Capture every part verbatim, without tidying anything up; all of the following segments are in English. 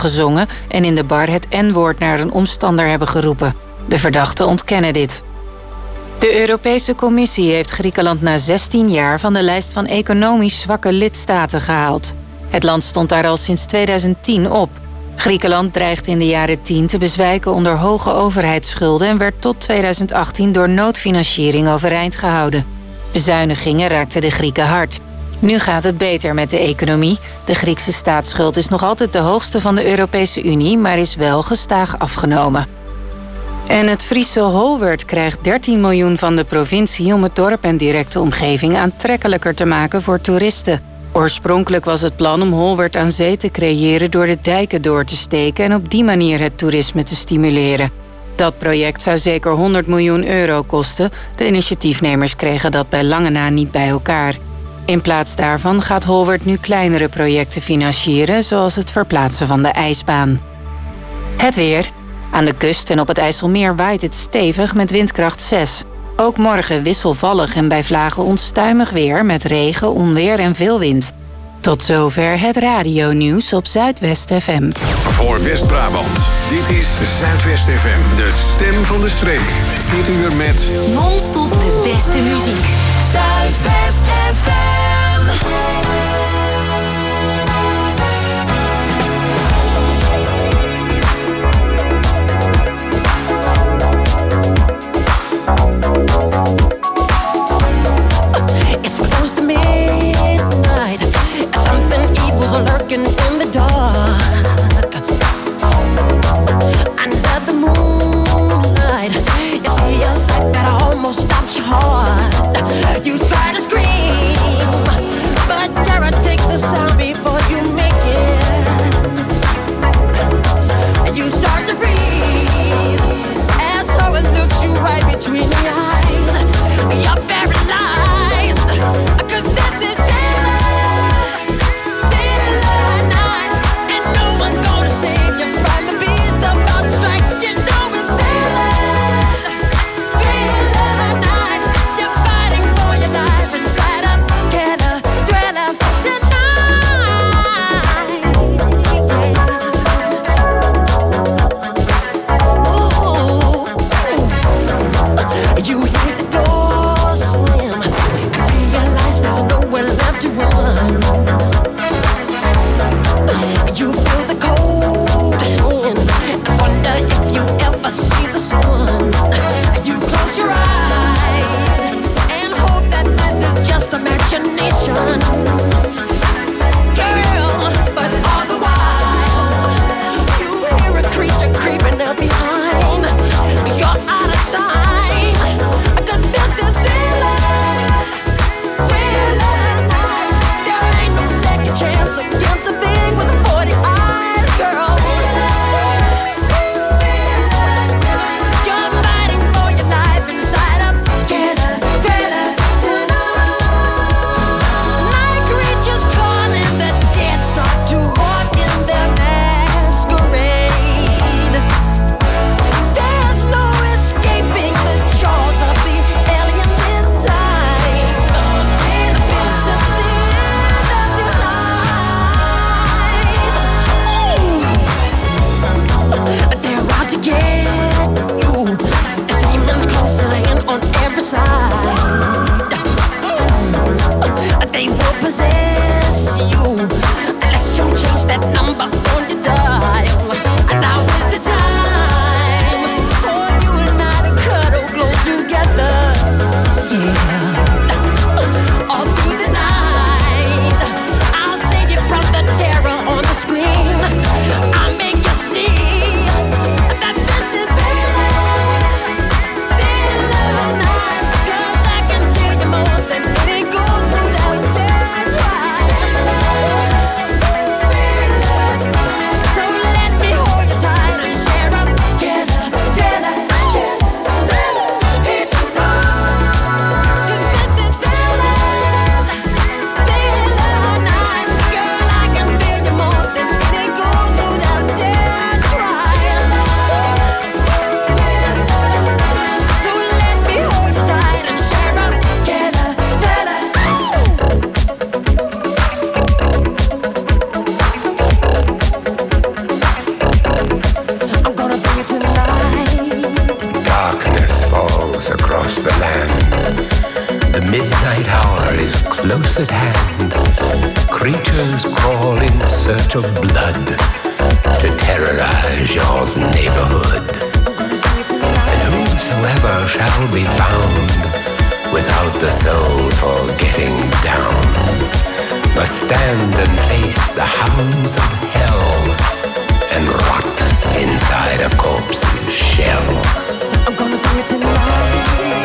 gezongen en in de bar het N-woord naar een omstander hebben geroepen. De verdachten ontkennen dit. De Europese Commissie heeft Griekenland na zestien jaar van de lijst van economisch zwakke lidstaten gehaald. Het land stond daar al sinds tweeduizend tien op. Griekenland dreigde in de jaren tien te bezwijken onder hoge overheidsschulden en werd tot tweeduizend achttien door noodfinanciering overeind gehouden. Bezuinigingen raakten de Grieken hard. Nu gaat het beter met de economie. De Griekse staatsschuld is nog altijd de hoogste van de Europese Unie, maar is wel gestaag afgenomen. En het Friese Holwerd krijgt dertien miljoen van de provincie om het dorp en directe omgeving aantrekkelijker te maken voor toeristen. Oorspronkelijk was het plan om Holwerd aan zee te creëren door de dijken door te steken en op die manier het toerisme te stimuleren. Dat project zou zeker honderd miljoen euro kosten. De initiatiefnemers kregen dat bij lange na niet bij elkaar. In plaats daarvan gaat Holwerd nu kleinere projecten financieren, zoals het verplaatsen van de ijsbaan. Het weer. Aan de kust en op het IJsselmeer waait het stevig met windkracht zes. Ook morgen wisselvallig en bij vlagen onstuimig weer met regen, onweer en veel wind. Tot zover het radionieuws op Zuidwest F M. Voor West-Brabant, dit is Zuidwest F M, de stem van de streek. Dit uur met non-stop de beste muziek. Zuidwest F M. It's close to midnight. Something evil's lurking in the dark. Under the moonlight, you see a sight that almost stops your heart. You try to scream, but terror takes close at hand. Creatures crawl in search of blood to terrorize your neighborhood. And whosoever shall be found without the soul for getting down must stand and face the hounds of hell and rot inside a corpse's shell. I'm gonna do it tonight.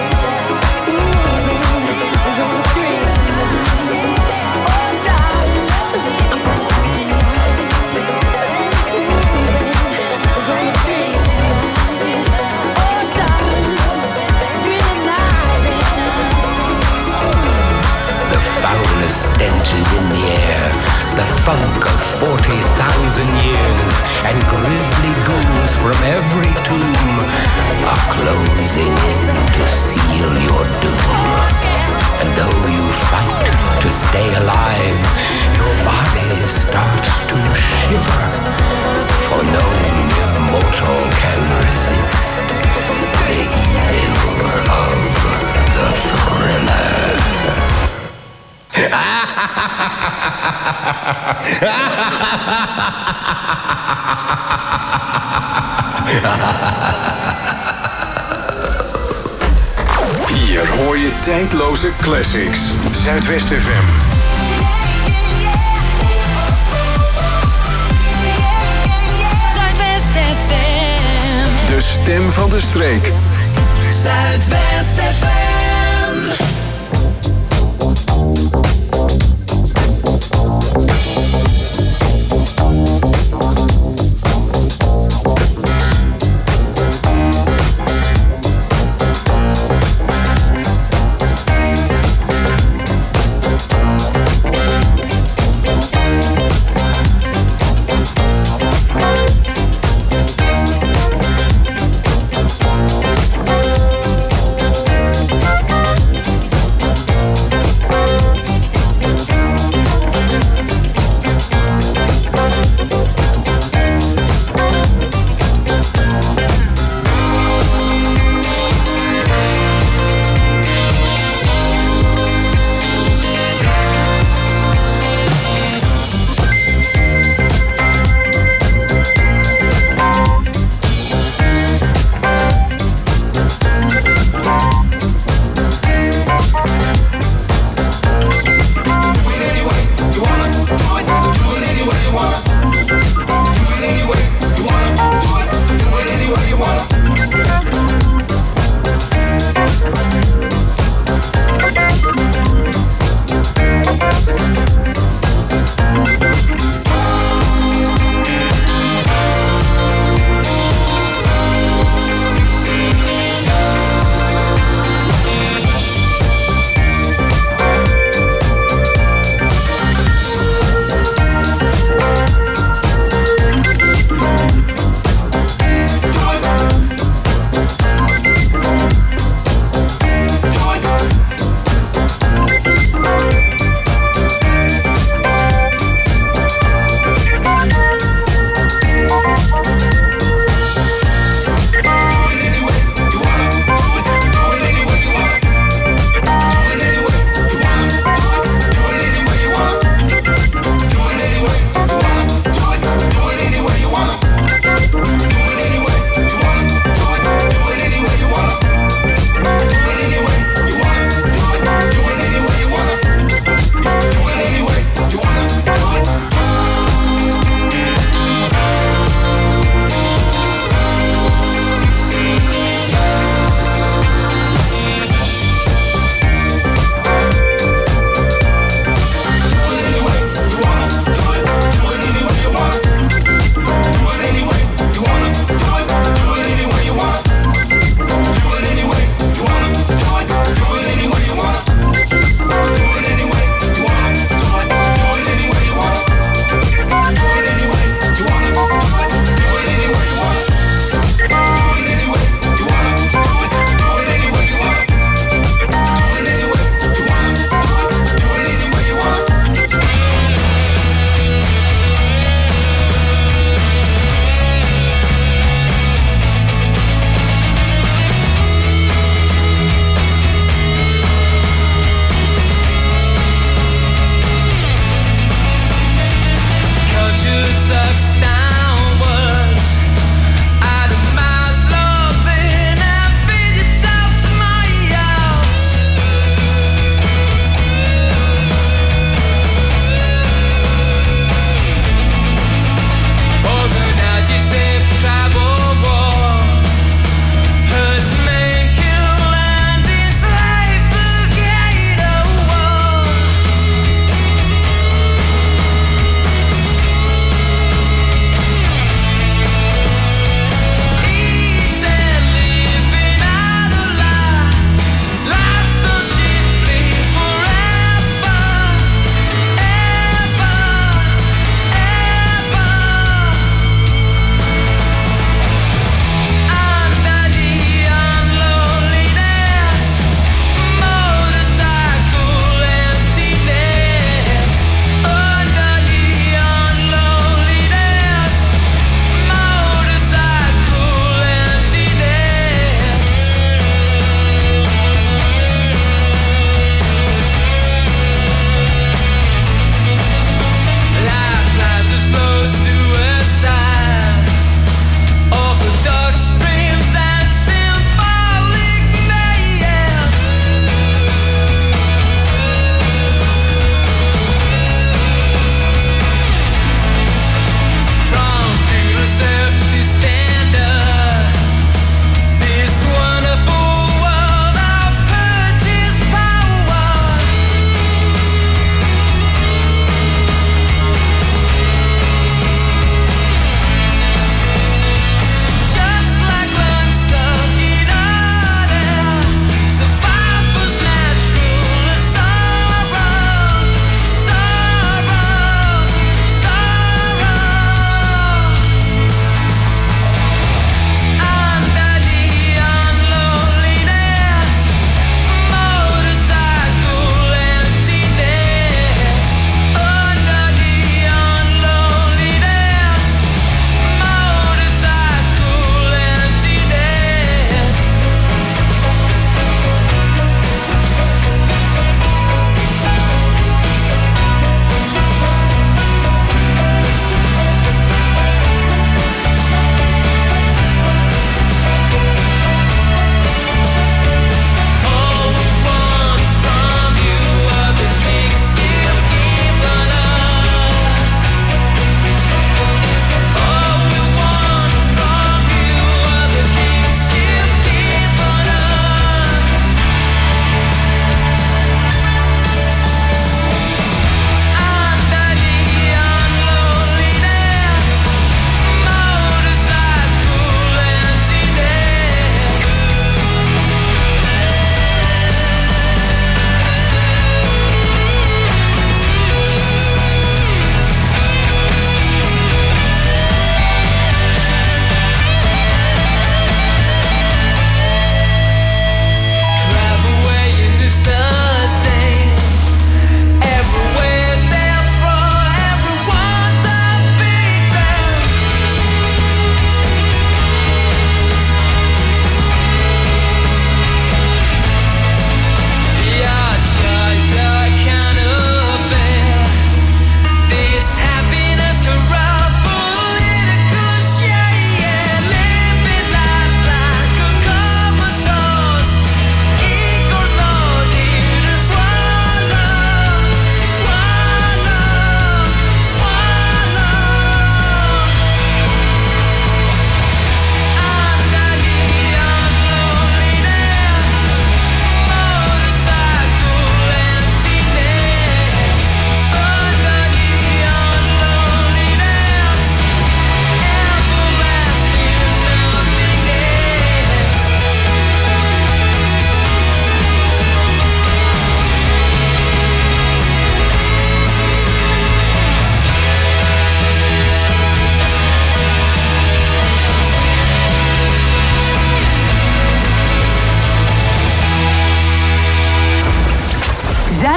Stenches in the air, the funk of forty thousand years, and grisly ghouls from every tomb are closing in to seal your doom. And though you fight to stay alive, your body starts to shiver, for no mortal can resist the evil of the thriller. Hier hoor je tijdloze classics. Zuidwest F M. Zuidwest F M. De stem van de streek. Zuidwest F M.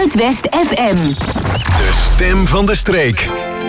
Zuidwest F M. De stem van de streek.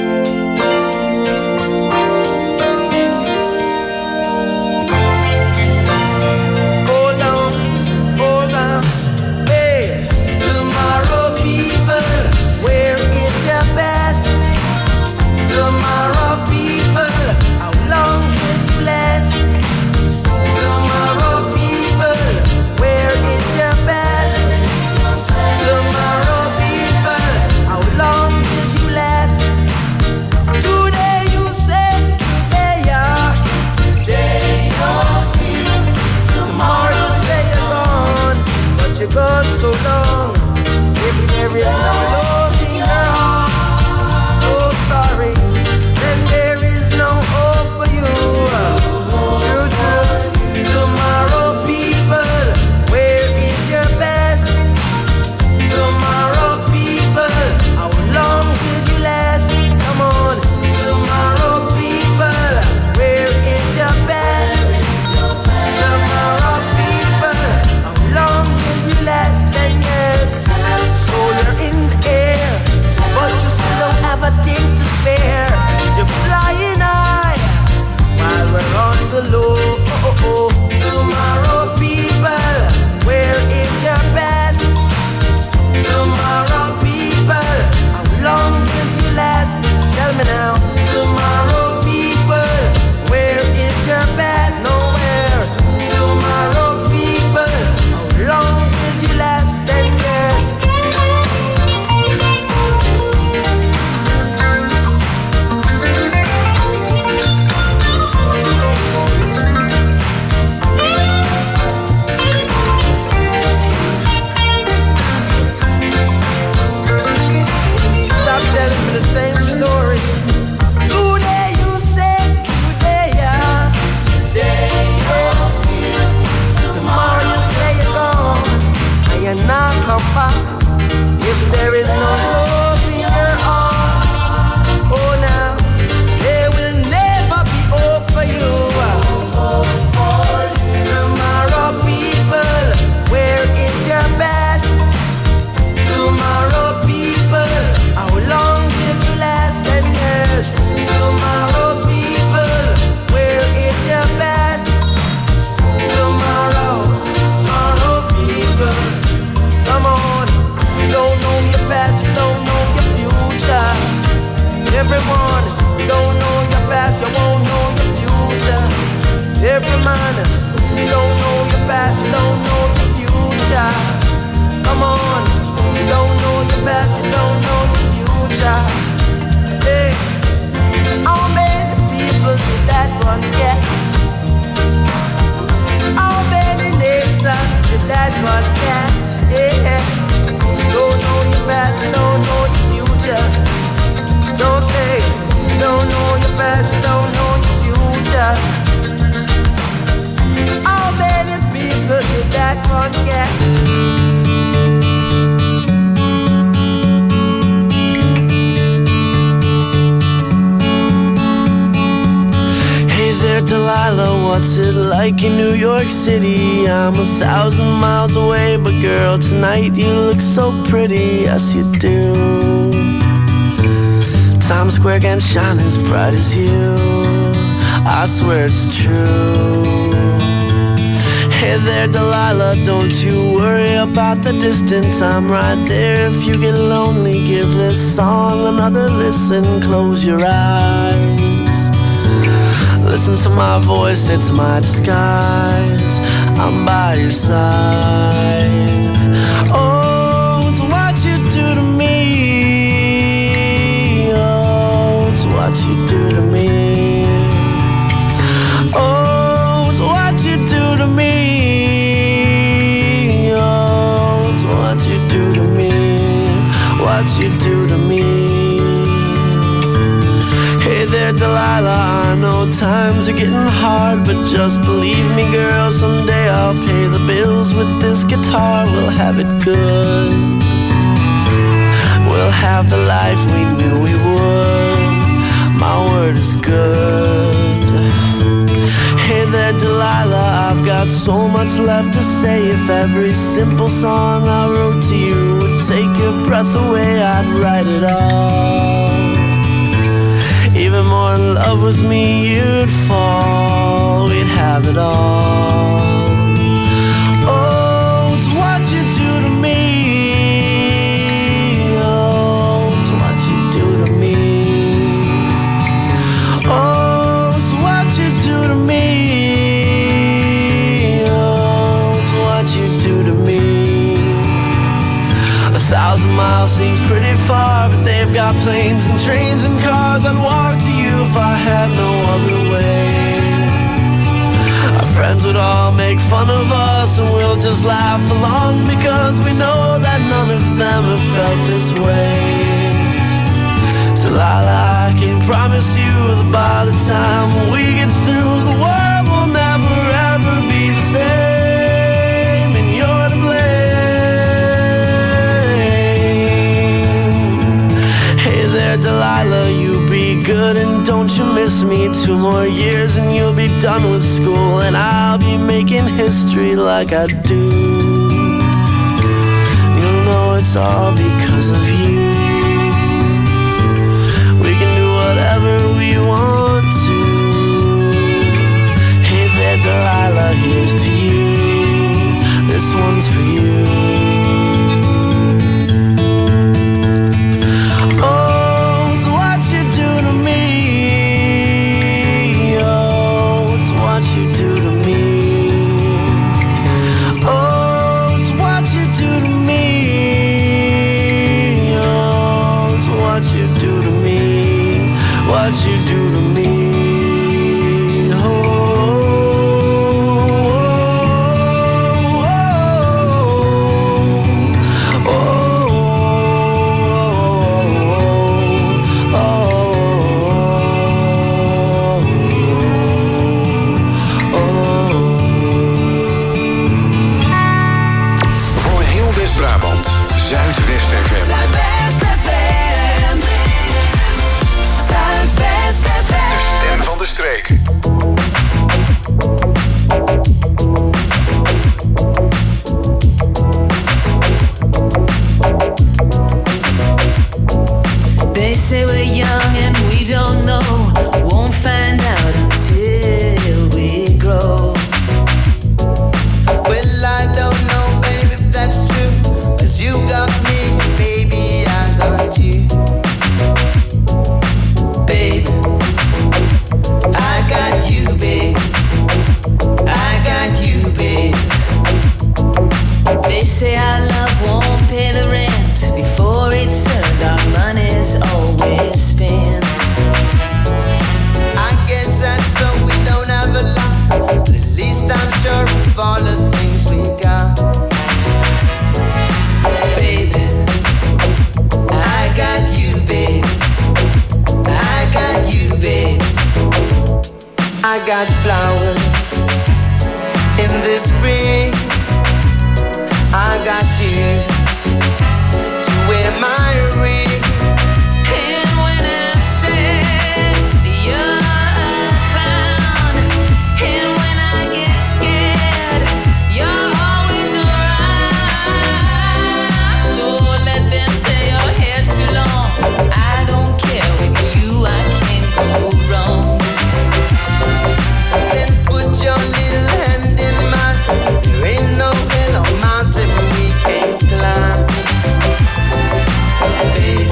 Gone so long, if there is no love in your heart, so sorry, then there is no hope for you. True, true, tomorrow people, where is your best? Tomorrow people, how long will you last? Come on, tomorrow people, where is your best? Tomorrow people, how long will you last? Ten years, so you're in the air, but you still don't have a thing to spare. You're flying high while we're on the low. Oh, oh, oh. Tomorrow people, where is your best? Tomorrow people, how long will you last? Tell me now. Tomorrow people, where is your best? Nowhere. Tomorrow people, how long will you last? Ten years. Stop telling me the same story. Today you say, today yeah, today yeah. Tomorrow you say you're gone, and you're not come back. If there is no love in your heart, oh now, there will never be hope for you. Tomorrow people, where is your best? Tomorrow people, how long will you last? Ten years. Tomorrow people, where is your best? Tomorrow, tomorrow people, come on. You don't know your past, you don't know your future. Everyone, you don't know your past, you won't know your future. Every man, you don't know your past, you don't know your future. Come on, you don't know your past, you don't know your future. Hey, how many people did that one get? How many nations did that one catch? Yeah, don't know your past, you don't know your future. Don't say, you don't know your past, you don't know your future. How many people did that one catch? Hey there, Delilah, what's it like in New York City? I'm a thousand miles away, but girl, tonight you look so pretty, yes you do. Times Square can't shine as bright as you, I swear it's true. Hey there, Delilah, don't you worry about the distance, I'm right there. If you get lonely, give this song another listen. Close your eyes, listen to my voice, it's my disguise. I'm by your side. Oh, it's what you do to me. Oh, it's what you do to me. Oh, it's what you do to me. Oh, it's what you do to me. What you do to me. Hey there, Delilah, I know times are getting hard, but just believe me, girl, someday I'll pay the bills with this guitar. We'll have it good. We'll have the life we knew we would. My word is good. Hey there, Delilah, I've got got so much left to say. If every simple song I wrote to you would take your breath away, I'd write it all. Even more in love with me, you'd fall. We'd have it all. Oh, it's what you do to me. Oh, it's what you do to me. Oh, it's what you do to me. Oh, it's what you do to me. A thousand miles seems pretty far, but they've got planes and trains and cars. I'd walk to you if I had no other way. Our friends would all make fun of us, and we'll just laugh along, because we know that none of them have felt this way. Delilah, I can promise you that by the time we get through, the world will never ever be the same, and you're to blame. Hey there, Delilah, you be good and don't you miss me. Two more years and you'll be done with school, and I'll be making history like I do. You'll know it's all because of you. We can do whatever we want to. Hey there, Delilah, here's to you. This one's for you. What you do to me, oh, oh, oh, oh, oh, oh, oh. Voor heel West-Brabant, Zuidwest F M. Zuidwest F M. Zuidwest F M. De stem van de streek. They say we're young and we don't know. Won't find out until we grow. Well, I don't know, baby, if that's true, 'cause you got me, baby, I got you. Babe, I got you, babe. I got you, babe. they say our love won't pay the rent. Before it's earned, our money's always spent. I guess that's so we don't have a lot, but at least I'm sure of all the things we got. Baby, I got you, babe. I got you, babe. I got flowers in the spring. I got you to wear my ring. and when I'm sad, you're found. And when I get scared, you're always around. So let them say your hair's too long. I don't care, with you I can't go wrong. Then put your little hand in mine. There ain't no hill or mountain we can't climb. Baby,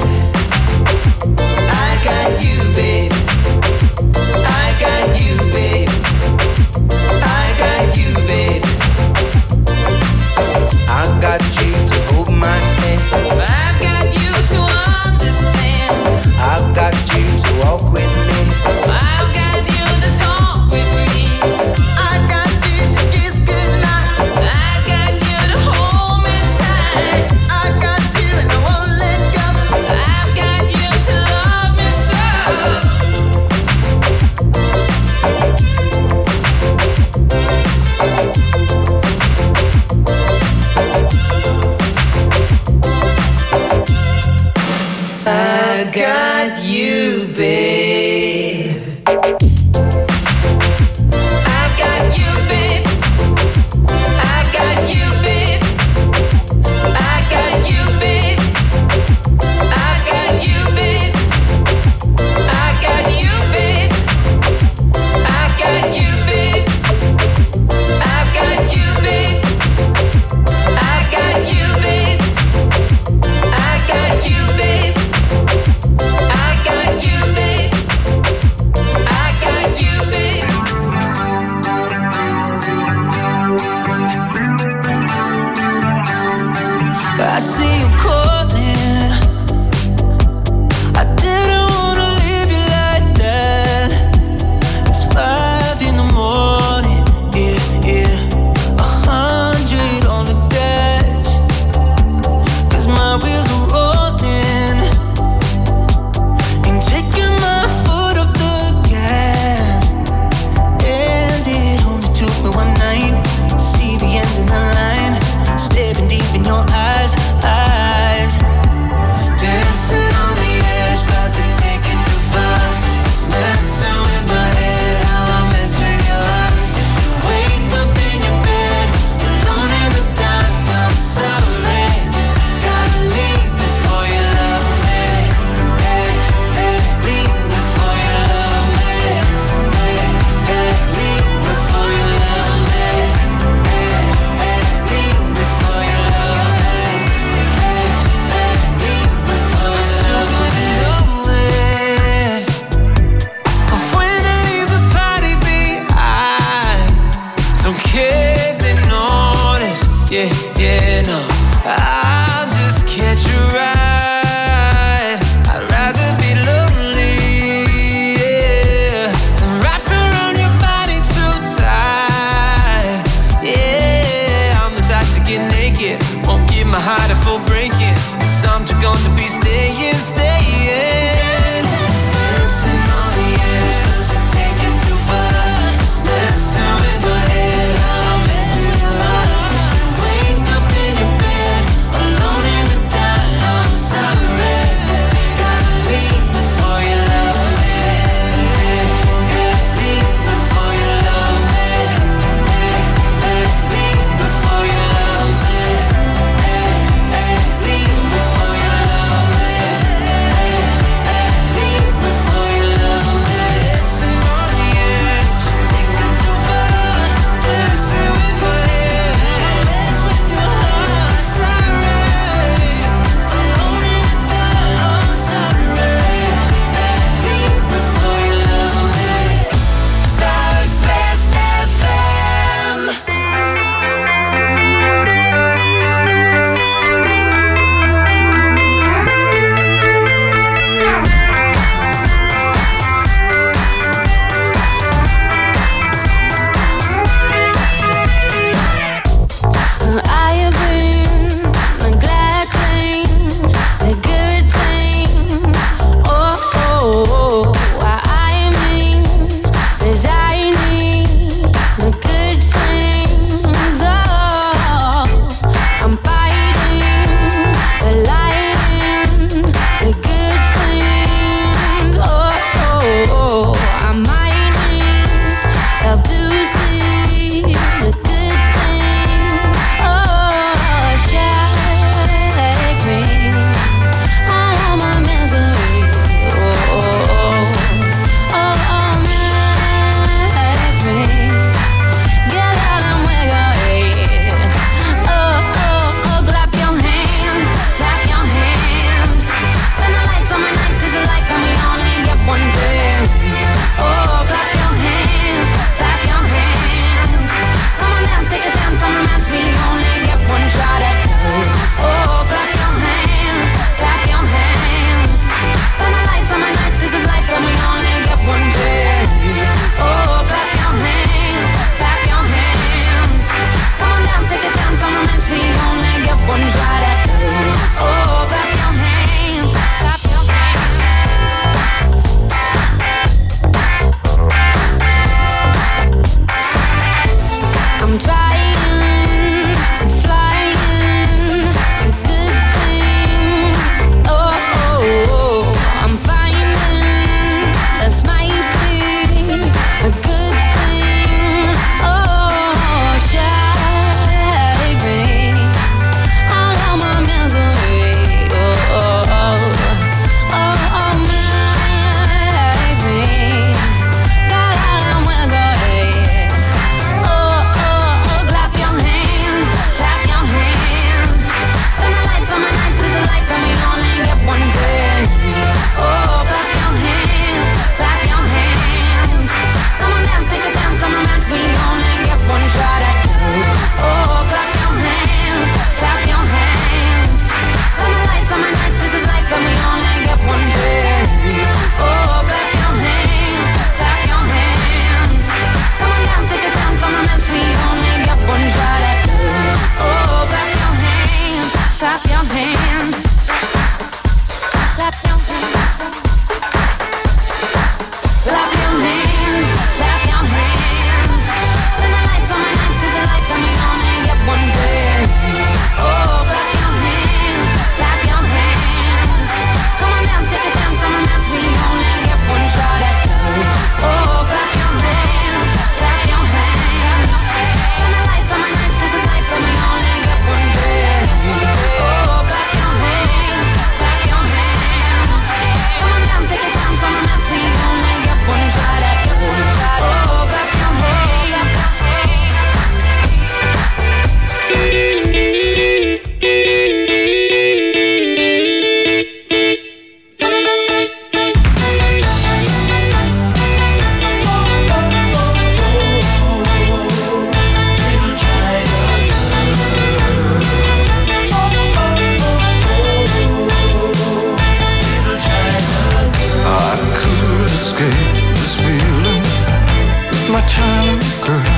China girl.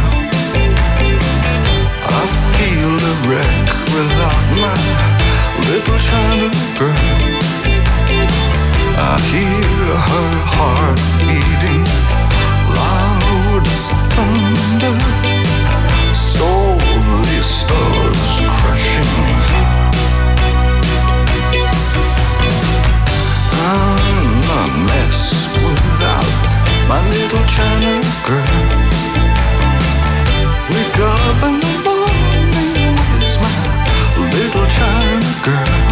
I feel a wreck without my little China girl. I hear her heart beating loud as thunder. So the stars crashing. I'm a mess without my little China girl. Wake up in the morning with my little China girl.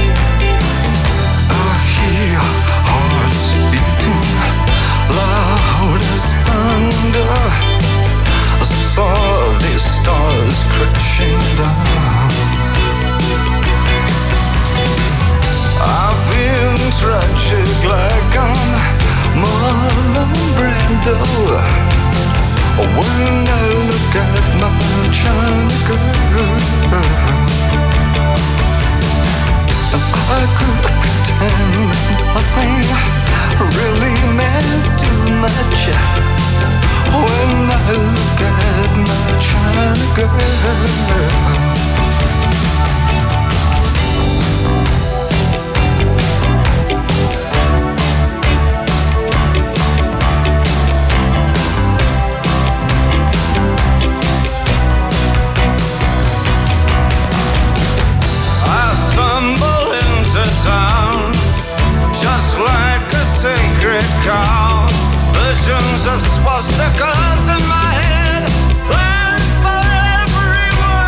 I hear hearts beating loud as thunder. I saw the stars crashing down. I've been tragic like I'm Marlon Brando. When I look at my China girl, I could pretend nothing really meant too much. When I look at my China girl. Town, just like a sacred cow. Visions of swastikas in my head, plans for everyone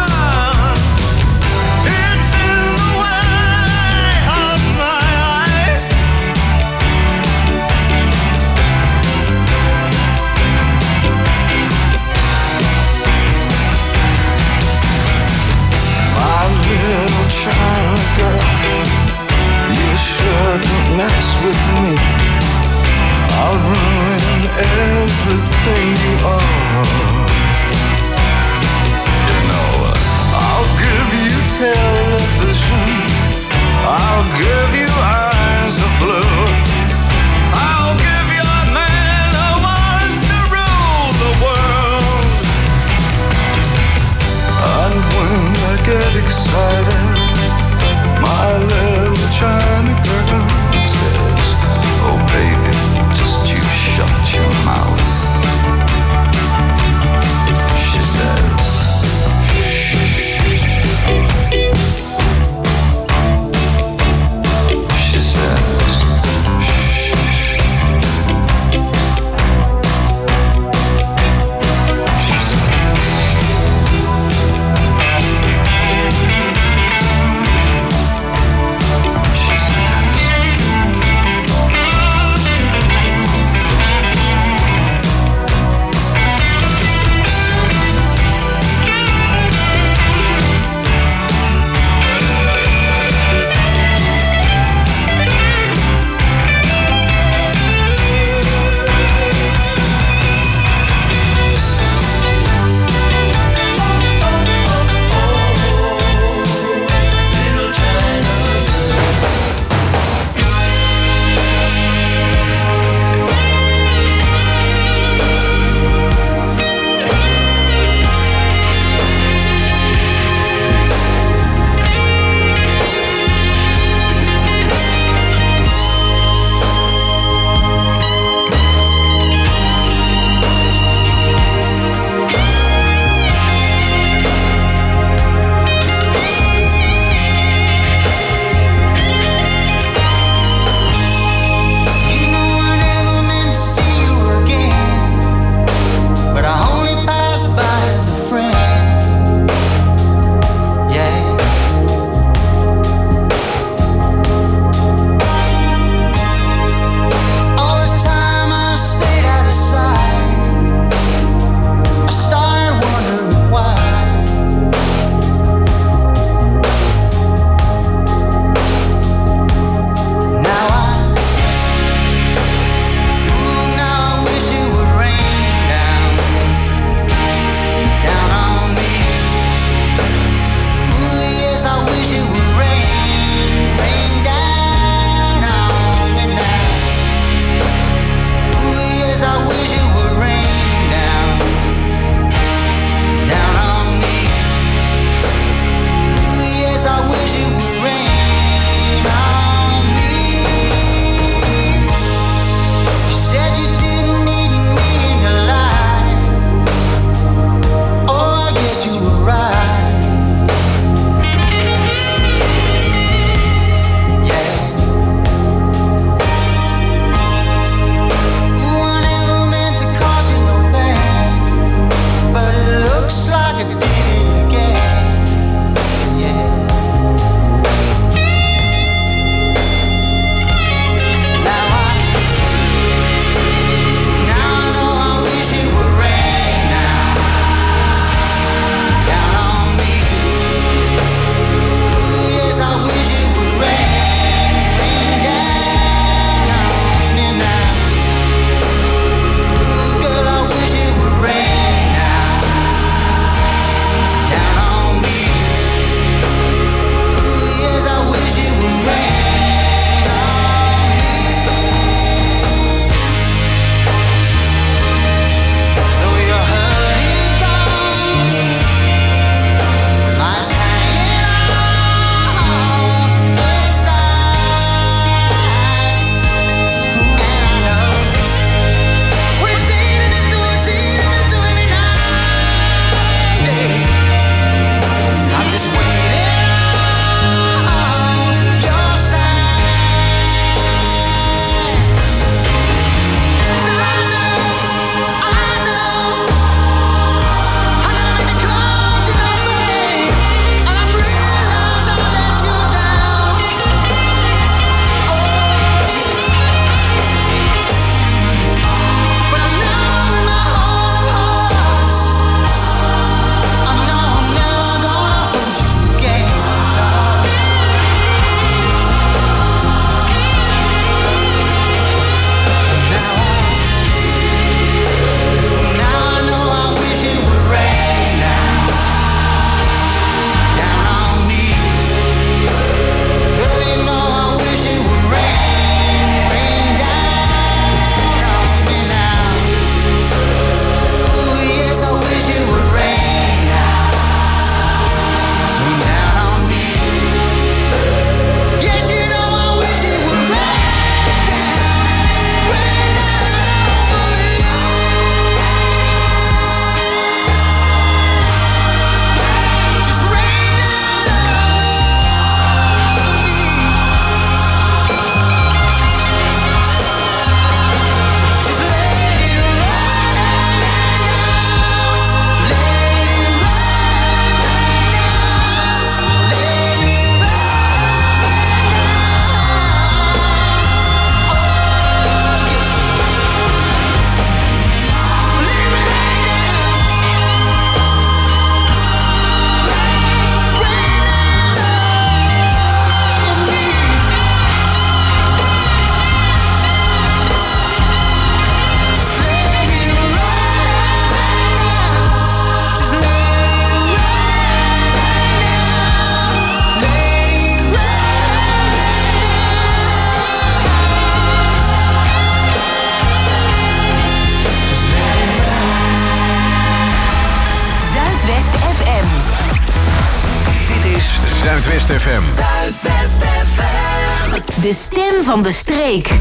Zuidwest F M. Zuidwest F M. De stem van de streek.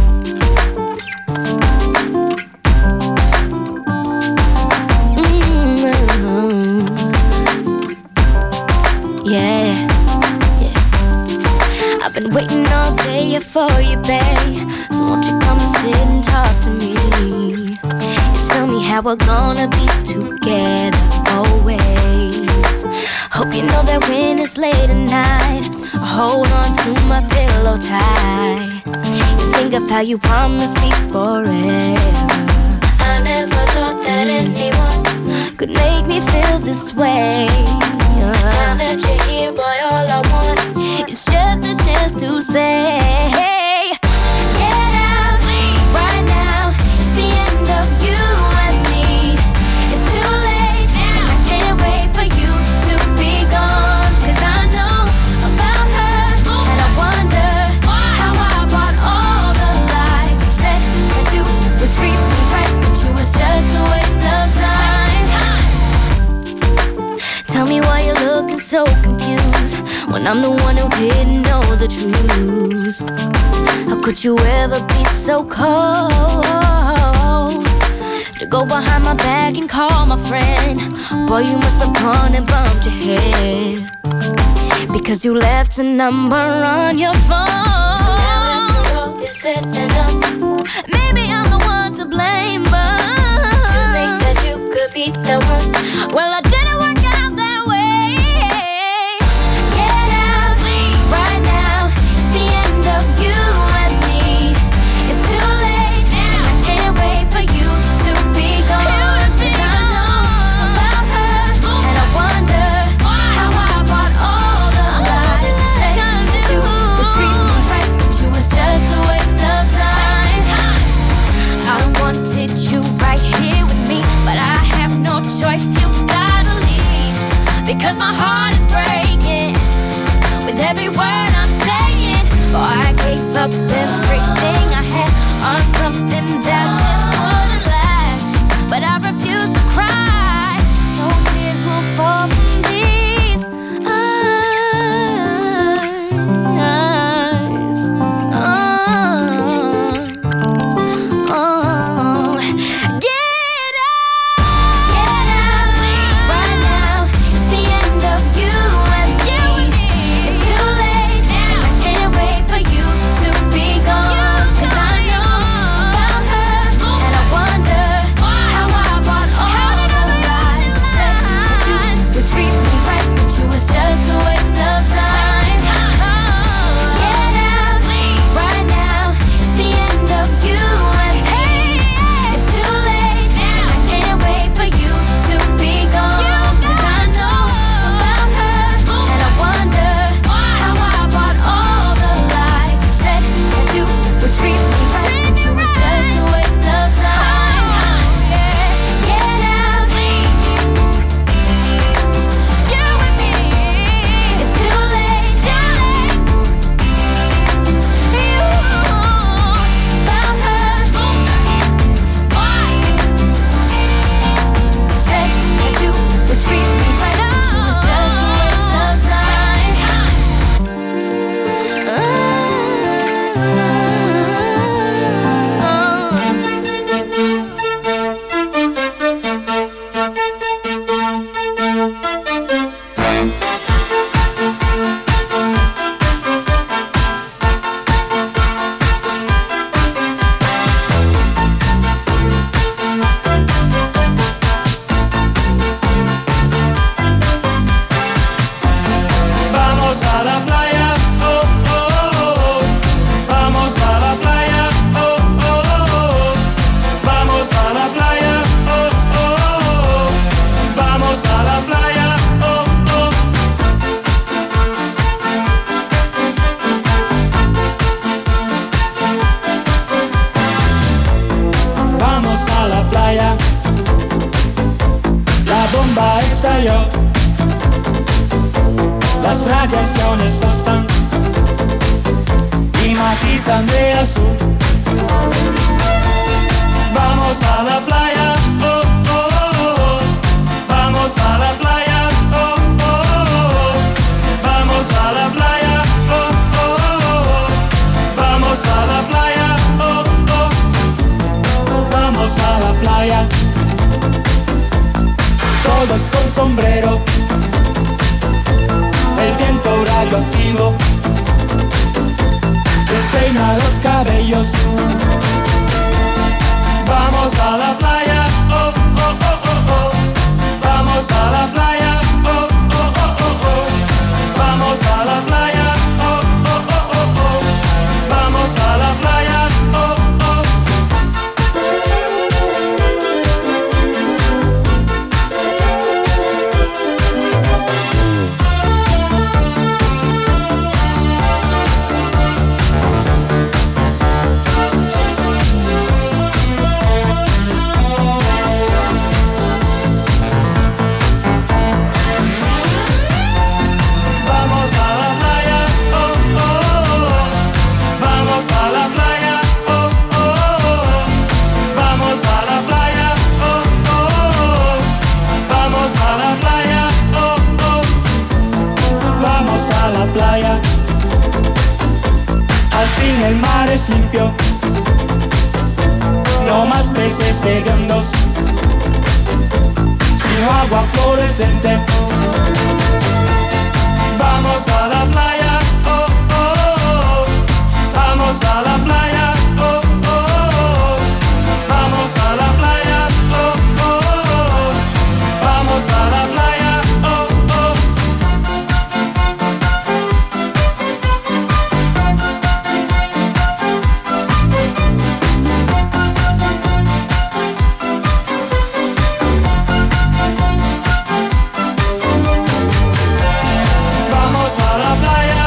Mm-hmm. Yeah, yeah. I've been waiting all day for you, babe. So won't you come sit and talk to me? And tell me how we're gonna be together always. Hope you know that when it's late at night, I hold on to my pillow tight. You think of how you promised me forever. I never thought that anyone could make me feel this way. Now that you're here, boy, all I want is just a chance to say, hey, get out right now. It's the end of you and me. It's too late now. I can't wait for you to be gone. 'Cause I know about her, and I wonder how I bought all the lies. You said that you would treat me right, but you was just a waste of time. Tell me why you're looking so confused when I'm the one who didn't know the truth. How could you ever be so cold to go behind my back and call my friend? Boy, you must have gone and bumped your head because you left a number on your phone. So now after all is said and done, maybe I'm the one to blame, but to think that you could be the one, well, I didn't work out that way. Get out right now. It's the end of you and me. It's too late now. I can't wait for you to be gone. 'Cause I know about her, and I wonder how I bought all the lies. You said that you would treat me right, but you was just a waste of time. I wanted you right here with me, but I have no choice. You gotta leave because my heart is breaking with every word I'm saying. Boy, I gave up everything I had on something that just wouldn't last. But I refuse to cry. No tears will fall from these eyes. Oh, oh. Get out, get out right now. It's the end of you and me. It's too late now. I can't wait for you to be gone. 'Cause I know about her, and I wonder how I bought all the lies. You said that you would treat me right, but you was just a waste of time. Get out right now. It's the end of you and me. It's too late now. I can't wait for you to be gone. 'Cause I know about her, and I wonder how I bought all the lies. You said that you would treat me right, but you was just a waste of time. Get out, you and me. It's too late, too late. You about her. Why? You said that you would treat me right, but you was just a waste of time. Vamos a la playa, oh, oh, oh. Vamos a la playa, oh, oh, oh. Vamos a la playa, oh, oh, oh. Vamos a la playa, oh, oh. Vamos a la playa. La bomba estalló. Las radiaciones tostan y matizan de azul. Vamos a la playa, oh, oh, oh. Vamos a la playa, oh, oh, oh. Vamos a la todos con sombrero, el viento radioactivo despeina los cabellos. Vamos a la playa, oh, oh, oh, oh, oh. Vamos a la playa, oh, oh, oh, oh, oh. Vamos a la playa, oh, oh, oh, oh, oh. Vamos a la playa, oh, oh. El mar es limpio, no más peces hediondos, sino agua fluorescente. Vamos a la playa, oh, oh, oh. Vamos a la playa, oh, oh, oh. Vamos a la playa, oh, oh, oh. Vamos a la playa, oh, oh. Vamos a la playa.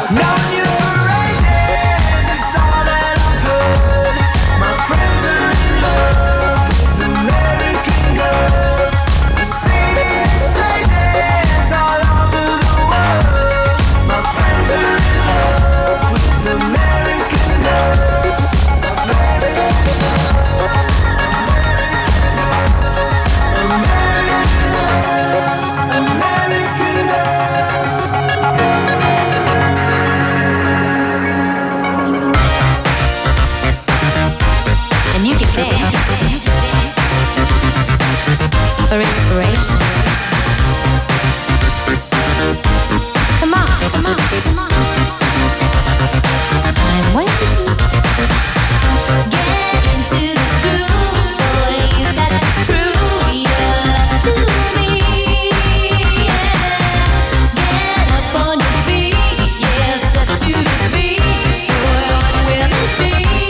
For inspiration. Come on, come on, come on. I'm waiting. Get into the groove, boy. You got to prove your love to me. Yeah. Get up on your feet, yeah. Step to the beat, boy. What will it be?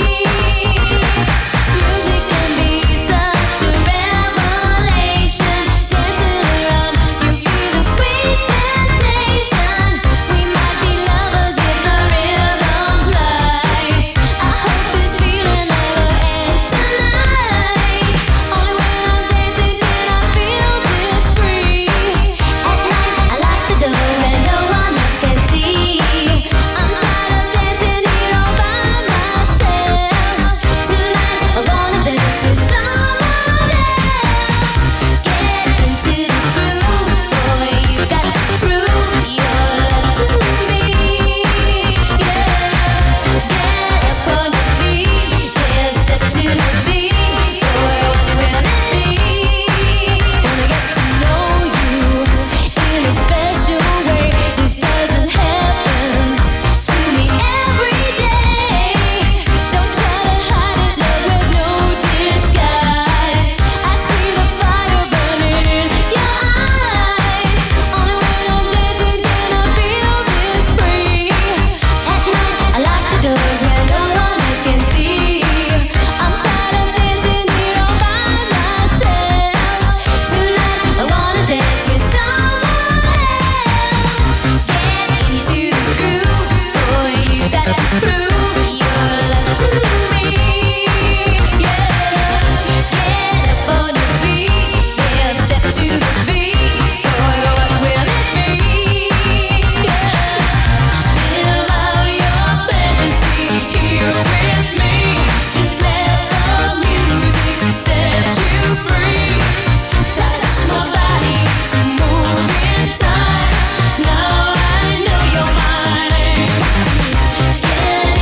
Music can be such a revelation. Dancing around, you feel the sweet sensation. We might be lovers if the rhythm's right. I hope this feeling never ends tonight. Only when I'm dancing can I feel this free. At night I lock the doors where no one else can see. I'm tired of dancing here all by myself. Tonight I wanna dance with someone else. Get into the groove, boy. You got to prove your love to me. Yeah. Get up on your feet, yeah. Step to the beat, boy. What will it be? Wanna get to know you in a special way. This doesn't happen to me every day. Don't try to hide it, love. There's no disguise. I see the fire burning in your eyes. Only when I'm dancing can I feel this free. At night I lock the doors where no one else can see. I'm tired of dancing here all by myself. Tonight I wanna dance with someone else. Get into the groove, boy. You got to prove your love to me. Yeah. Get up on your feet, yeah. Step to the beat, boy. What will it be? Yeah. Live out your fantasy here with me. Just let the music set you free. Touch my body, move in time. Now I know you're mine. Get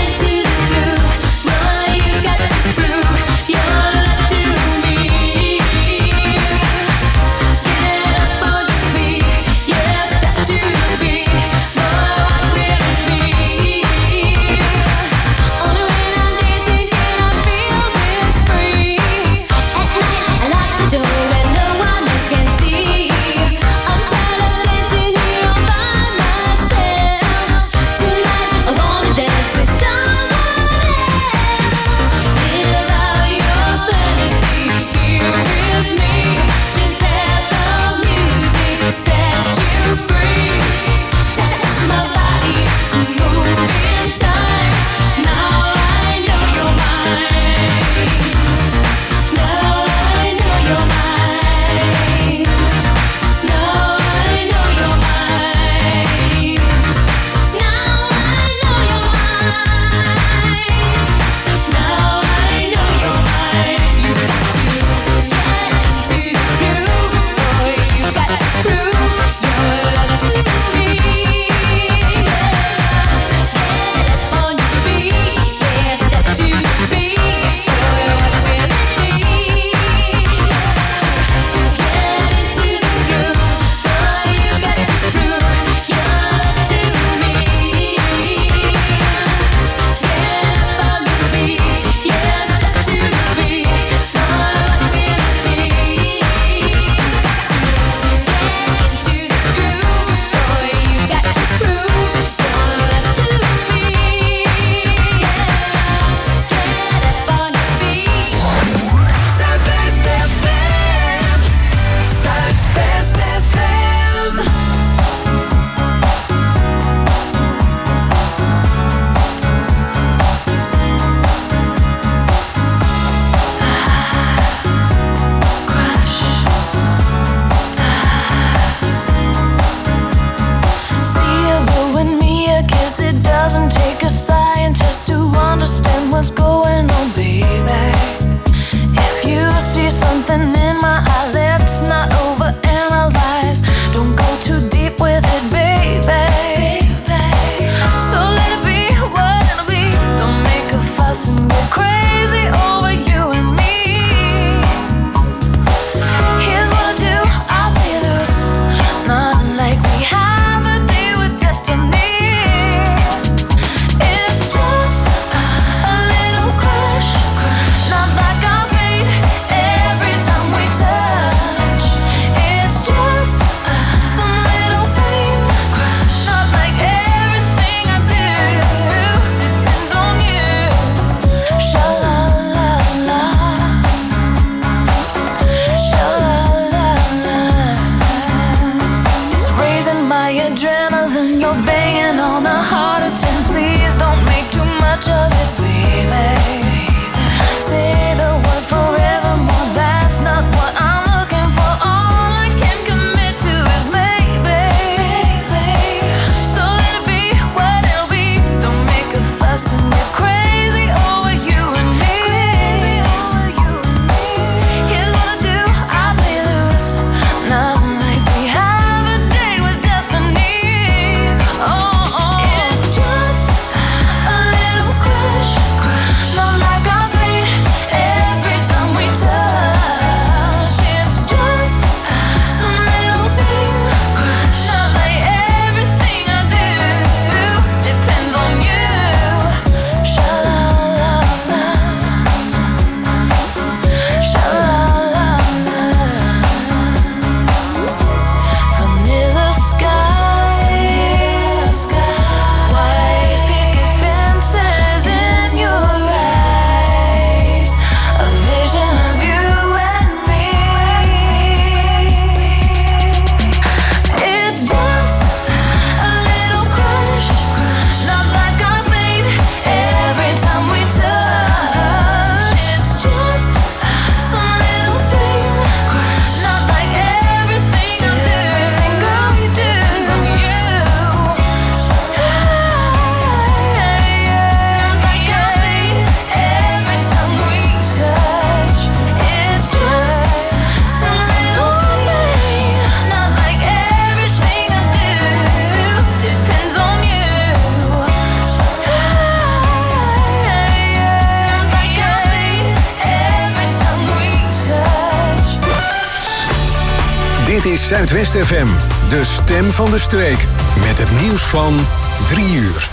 Zuidwest F M, de stem van de streek. Met het nieuws van drie uur.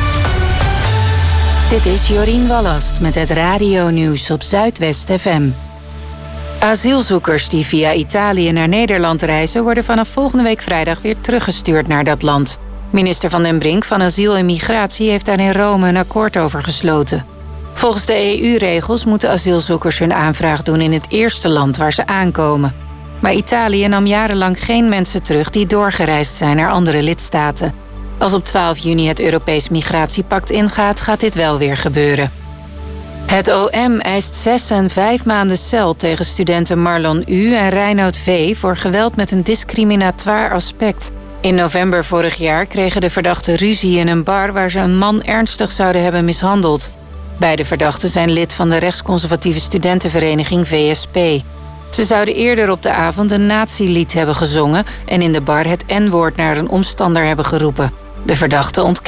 Dit is Jorien Wallast met het radio-nieuws op Zuidwest F M. Asielzoekers die via Italië naar Nederland reizen worden vanaf volgende week vrijdag weer teruggestuurd naar dat land. Minister Van den Brink van Asiel en Migratie heeft daar in Rome een akkoord over gesloten. Volgens de E U-regels moeten asielzoekers hun aanvraag doen in het eerste land waar ze aankomen. Maar Italië nam jarenlang geen mensen terug die doorgereisd zijn naar andere lidstaten. Als op twaalf juni het Europees Migratiepact ingaat, gaat dit wel weer gebeuren. Het O M eist zes en vijf maanden cel tegen studenten Marlon U. en Reinoud V. voor geweld met een discriminatoire aspect. In november vorig jaar kregen de verdachten ruzie in een bar waar ze een man ernstig zouden hebben mishandeld. Beide verdachten zijn lid van de rechtsconservatieve studentenvereniging V S P. Ze zouden eerder op de avond een nazi-lied hebben gezongen en in de bar het N-woord naar een omstander hebben geroepen. De verdachten ontkennen.